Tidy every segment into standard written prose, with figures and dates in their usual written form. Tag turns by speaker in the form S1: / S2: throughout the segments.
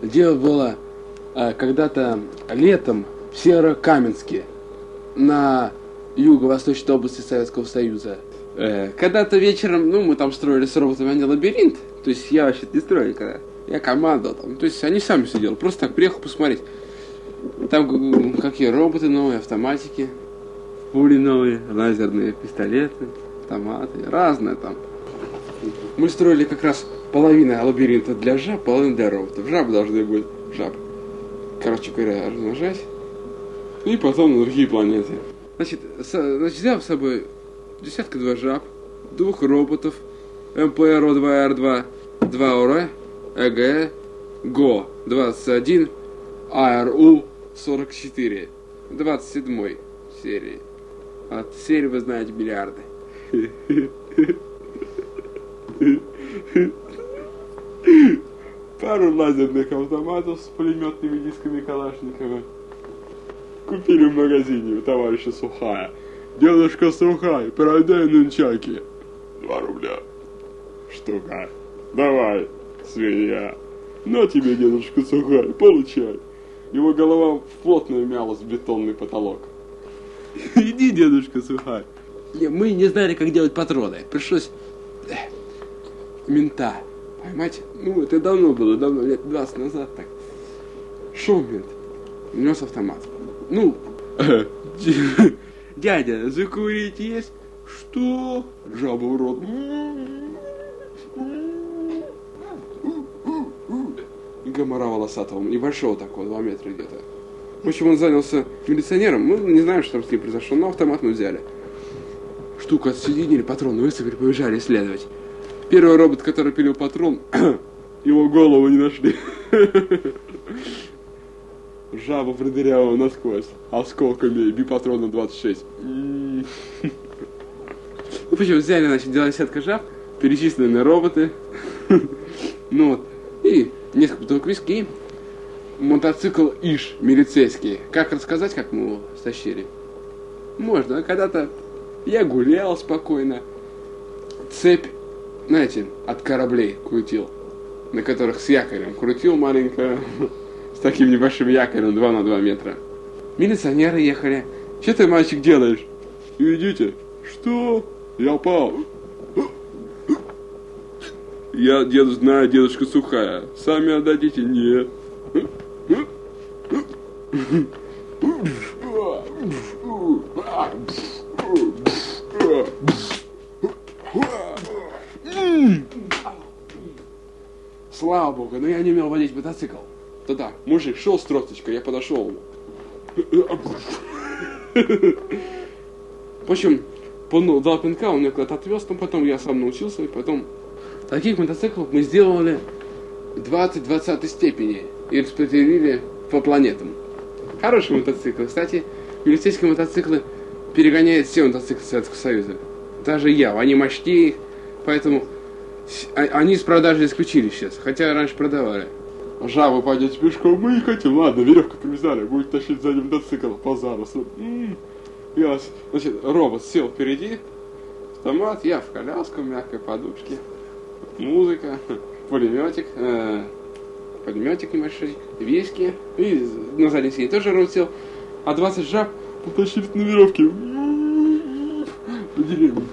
S1: Дело было когда-то летом в Северокаменске, на юго-восточной области Советского Союза. Когда-то вечером, мы там строили с роботами, они лабиринт. То есть я вообще не строил никогда. Я командовал там. То есть они сами все делали. Просто так приехал посмотреть. Там какие роботы новые, автоматики, пули новые, лазерные пистолеты, автоматы, разное там. Мы строили как раз половина лабиринта для жаб, половина для роботов. Жабы должны быть короче говоря, размножать. И потом на другие планеты. Значит, взял с собой 2 жаб, 2 роботов, МПРО-2Р2, 2 ОР, ЭГ, ГО-21, АРУ-44, 27 серии. От серии вы знаете миллиарды. Пару лазерных автоматов с пулеметными дисками Калашникова купили в магазине у товарища Сухая. Дедушка Сухай, продай нунчаки. 2 рубля. Штука. Давай, свинья. На тебе, дедушка Сухай, получай. Его голова плотно вмялась в бетонный потолок. Иди, дедушка Сухай. Мы не знали, как делать патроны. Пришлось мента поймать. Это давно было, лет 20 назад так. Шел мент. Нес автомат. Дядя, закурить есть? Что? Жаба в рот. И гомора волосатого, небольшого такого, 2 метра где-то. В общем, он занялся милиционером. Мы не знаем, что там с ним произошло, но автомат мы взяли. Штуку отсоединили, патрон высыпали, побежали исследовать. Первый робот, который пилил патрон, его голову не нашли. Жаба продырявила насквозь осколками бипатрона 26. В общем, взяли, делали сетка жаб, перечислены на роботы. И несколько бутылок виски, и мотоцикл Иш милицейский. Как рассказать, как мы его стащили? Можно. Когда-то я гулял спокойно. Цепь, знаете, от кораблей крутил, на которых с якорем крутил маленько, с таким небольшим якорем 2 на 2 метра. Милиционеры ехали. Что ты, мальчик, делаешь? Идите. Что? Я пал. Я знаю, дедушка Сухая. Сами отдадите? Нет. Слава богу, но я не умел водить мотоцикл. Тогда мужик шел с тросточкой, я подошел. В общем, дал пинка, он меня куда-то отвез, потом я сам научился, и потом таких мотоциклов мы сделали 20 степени и распределили по планетам. Хороший мотоцикл. Кстати, милицейские мотоциклы перегоняют все мотоциклы Советского Союза. Даже я, они мощнее, поэтому они с продажи исключили сейчас, хотя раньше продавали. Жабу пойдете пешком, мы не хотим. Ладно, веревку привязали, будет тащить сзади мотоцикл по заросу. Робот сел впереди, автомат, я в коляску, в мягкой подушке, музыка, пулеметик небольшой, виски, и на задней сиденье тоже робот сел, а 20 жаб потащились на веревке по деревьям.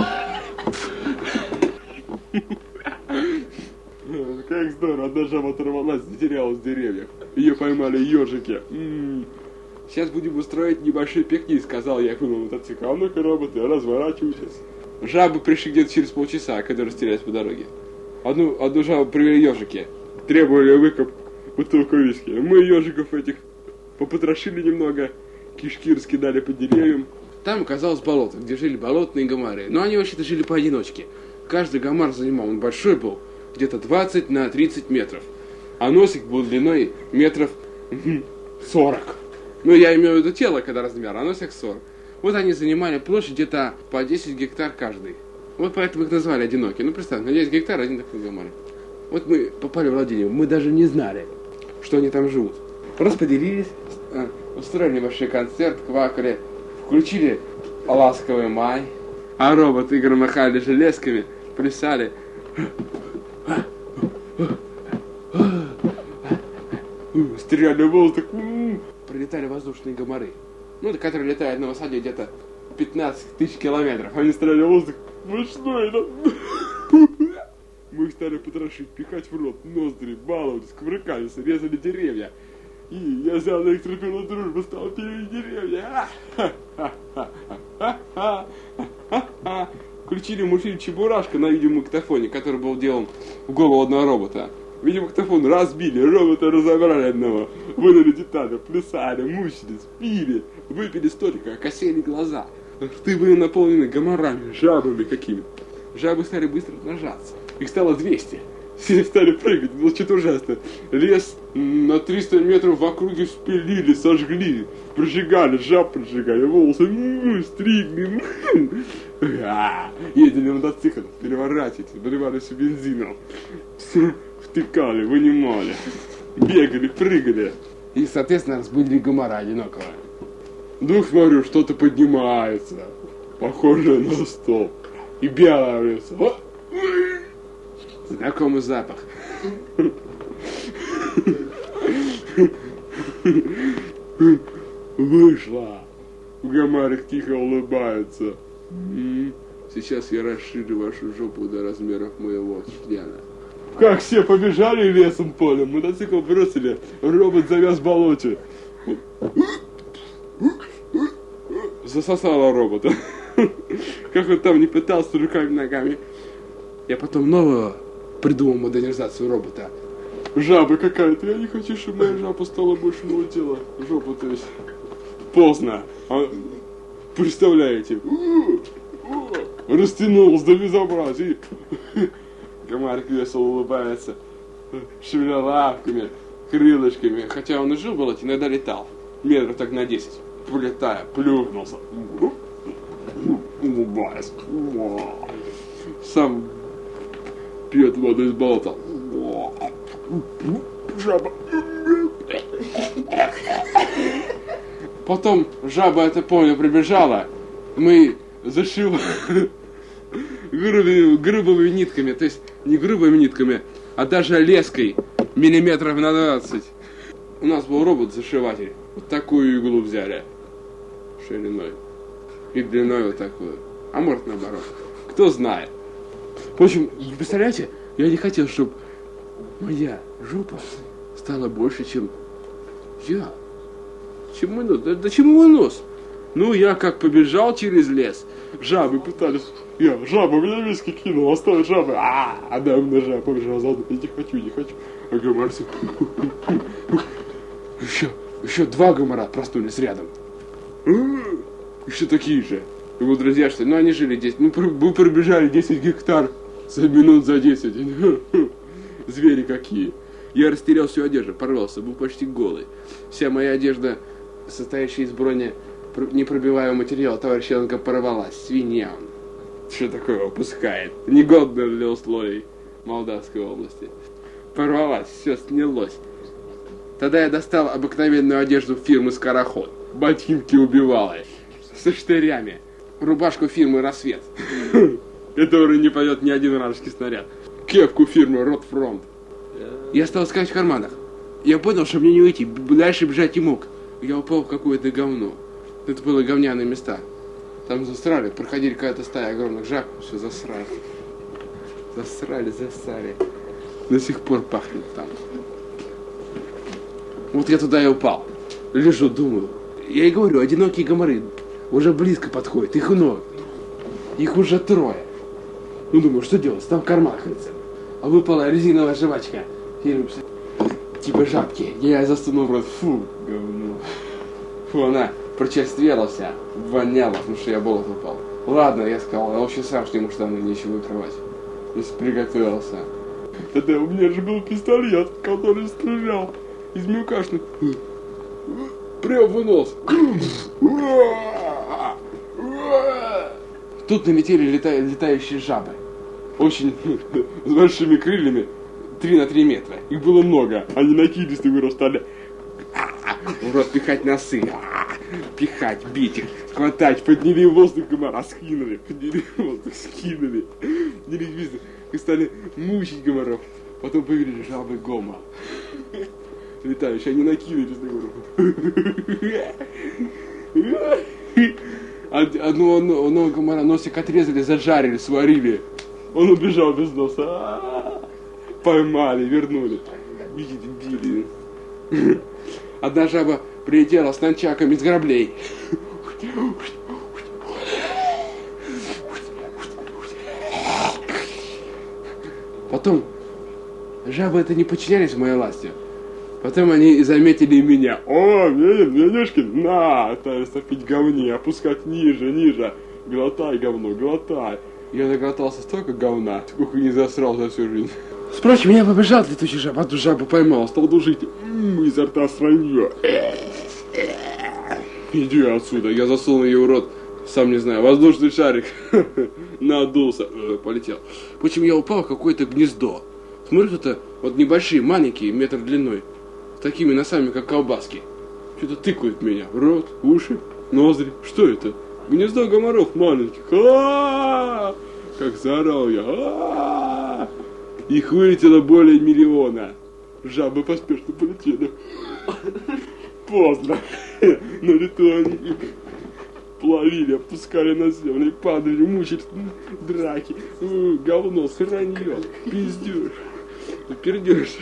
S1: Как здорово, одна жаба оторвалась, затерялась в деревьях. Ее поймали ежики. Сейчас будем устроить небольшой пикник, сказал я на мотоцикл. А ну-ка, роботы, разворачивайтесь. Жабы пришли где-то через полчаса, когда растерялись по дороге. Одну жабу привели ежики. Требовали выкуп бутылку виски. Мы ежиков этих попотрошили немного, кишки раскидали по деревьям. Там оказалось болото, где жили болотные гомары. Но они вообще-то жили поодиночке. Каждый гомар занимал, он большой был, где-то 20 на 30 метров. А носик был длиной метров 40. Я имею в виду тело, когда размер, а носик 40. Вот они занимали площадь где-то по 10 гектар каждый. Вот поэтому их назвали одинокие. Представь, на 10 гектар один такой гомар. Вот мы попали в владение, мы даже не знали, что они там живут. Распределились, устроили небольшой концерт, квакали, включили «Ласковый май», а роботы громыхали железками, плясали. стреляли в воздух. Прилетали воздушные гоморы. Ну, которые летают на высоте где-то 15 тысяч километров. Они стреляли в воздух. Смешно это. Мы их стали потрошить, пихать в рот, ноздри, баловались, кувыркались, резали деревья. И я взял электропилу дружбу, стал пилить деревья. Включили мультфильм «Чебурашка» на видеомагнитофоне, который был делан в голову одного робота. Видеомагнитофон разбили, робота разобрали одного, вынули детали, плясали, мучились, пили, выпили столько, косели глаза. Рты были наполнены гоморами, жабами какими-то. Жабы стали быстро размножаться. Их стало 200. Все стали прыгать, было что-то ужасное. Лес на 300 метров в округе спилили, сожгли, прожигали, жаб прожигали, волосы стригли. Ездили на мотоциклах, переворачивались, заливались бензином. Все втыкали, вынимали, бегали, прыгали. И, соответственно, разбудили гомора одинокого. Вдруг смотрю, что-то поднимается, похоже на стол. И белое лицо. Знакомый запах. Вышла. Гомарик тихо улыбается. Сейчас я расширю вашу жопу до размеров моего члена. Как все побежали лесом полем, мотоцикл бросили, робот завяз в болоте. Засосало робота. Как он там не пытался руками-ногами. Я потом новую придумал модернизацию робота. Жаба какая-то. Я не хочу, чтобы моя жаба стала больше моего тела. Жопа, то есть. Поздно. Представляете? Растянулась до безобразия. Гомарик весело улыбается. Шевеля лапками, крылышками. Хотя он и жил в болоте, иногда летал. Метров так на 10. Полетая, плюхнулся. Улыбаясь. Сам пьет воду из болота. Жаба. Потом жаба, это помню, прибежала. Мы зашивали грубыми нитками. То есть не грубыми нитками, а даже леской миллиметров на 20. У нас был робот-зашиватель. Вот такую иглу взяли. Шириной. И длиной вот такую. А может наоборот. Кто знает. В общем, представляете, я не хотел, чтобы моя жопа стала больше, чем я. Чем мой нос? Да чему мой нос? Ну, я как побежал через лес. Жабы пытались. Я жаба, меня виски кинул, осталась жаба. Да, у меня жаба побежала за мной. Я не хочу. А гомор все. Еще 2 гомора проснулись рядом. Еще такие же. Его друзья, что ли? Ну, они жили 10. Мы пробежали 10 гектар за минут за 10. Звери какие. Я растерял всю одежду, порвался, был почти голый. Вся моя одежда, состоящая из непробиваемого материала, товарищ Янка, порвалась. Свинья он. Что такое выпускает? Негодно для условий Молдавской области. Порвалась, все снялось. Тогда я достал обыкновенную одежду фирмы «Скороход». Ботинки убивалые. Со штырями. Рубашку фирмы «Рассвет», который не пойдет ни один вражеский снаряд. Кепку фирмы «Ротфронт». Я стал искать в карманах. Я понял, что мне не уйти. Дальше бежать не мог. Я упал в какое-то говно. Это было говняные места. Там засрали. Проходили какая-то стая огромных жаб. Все засрали. Засрали. До сих пор пахнет там. Вот я туда и упал. Лежу, думаю. Я и говорю, одинокие гоморы уже близко подходят. Их много. Их уже 3. Ну, думаю, что делать? Там кармахается. А выпала резиновая жвачка. Типа жабки. Я засунул в рот. Фу, говно. Фу, она прочерствела вся. Воняла, потому что я в болото упал. Ладно, я сказал, я вообще сам сниму штаны, нечего выкрывать. Если приготовился. Тогда у меня же был пистолет, который стрелял из мелкашных. Прям в нос. Тут налетели летающие жабы. Очень с большими крыльями. 3 на 3 метра. Их было много. Они накинулись и вырастали. В рот пихать носы. Пихать, бить их, хватать. Подняли в воздух гомора, скинули. Подняли в воздух, скинули. Подняли в и стали мучить гоморов. Потом появились жабы гома. летающие, они накинулись на него. Одного комара носик отрезали, зажарили, сварили. Он убежал без носа. Поймали, вернули. Били. Одна жаба прилетела с нанчаками из граблей. Потом жабы это не подчинялись моей власти. Потом они заметили меня. О, Менюшкин, на, стопить говни, опускать ниже. Глотай говно, глотай. Я наглотался столько говна, сколько не засрал за всю жизнь. Впрочем, я побежал летучий жаб, одну жабу поймал, стал душить. Изо рта сранье. Иди отсюда, я засунул ее в рот, сам не знаю, воздушный шарик. Надулся, полетел. Впрочем, я упал в какое-то гнездо. Смотрю, кто-то, вот небольшие, маленькие, метр длиной, с такими носами, как колбаски. Что-то тыкают меня в рот, уши, ноздри. Что это? Гнездо гоморов маленьких. Как заорал я. Их вылетело более 1 миллиона. Жабы поспешно полетели. Поздно. На лету они их плавили, опускали на землю, падали, мучились, драки, говно, сранье, пиздеж, пердеж.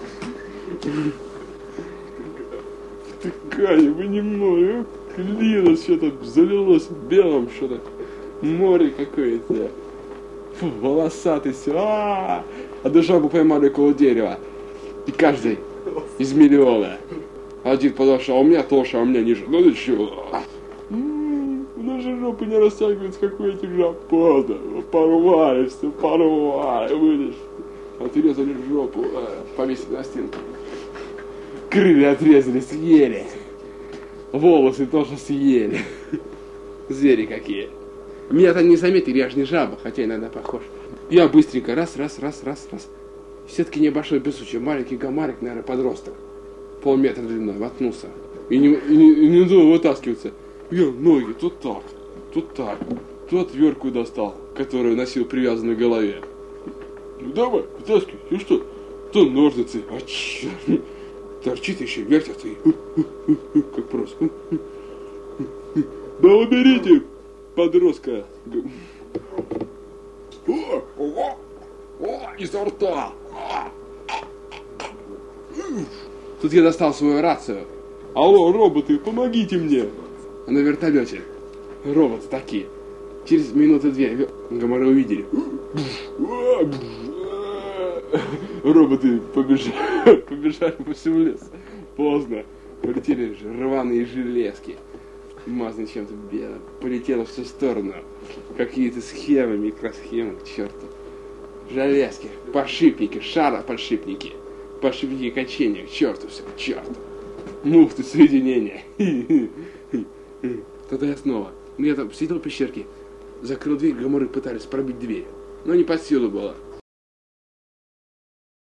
S1: Ткани, вы немного, клинос, что-то залилось белым, что-то, море какое-то. Фу, волосатый все. А жабу поймали около дерева. И каждый из 1 миллиона. Один подошел, а у меня толще, а у меня ниже. Ну ты чего? Даже жопа не растягивается, как у этих жаб. Поздно. Порвали все, вылез. Отрезали жопу, повесили на стенку. Крылья отрезали, съели. Волосы тоже съели. Звери какие. Меня-то не заметили, я же не жаба, хотя иногда похож. Я быстренько раз. Все-таки не обошлось без случая. Маленький гомарик, наверное, подросток. Полметра длиной, воткнулся. И не думал вытаскиваться. Я ноги, то так. То отвертку достал, которую носил привязанную к голове. Ну давай, вытаскивай, и что? То ножницы, а черт. Торчит еще, вертится и как просто. Да уберите подростка. Изо рта. Тут я достал свою рацию. Алло, роботы, помогите мне. На вертолете. Роботы такие. Через минуты 2 гоморы увидели. Роботы побежали по всему лесу. Поздно. Полетели рваные железки. Мазаны чем-то белым. Полетело в всю сторону. Какие-то схемы, микросхемы, к черту. Железки, подшипники, шароподшипники. Подшипники качения, к черту все, к черту. Муфты соединения. Тогда я сидел в пещерке. Закрыл дверь, гоморы пытались пробить дверь. Но не под силу было.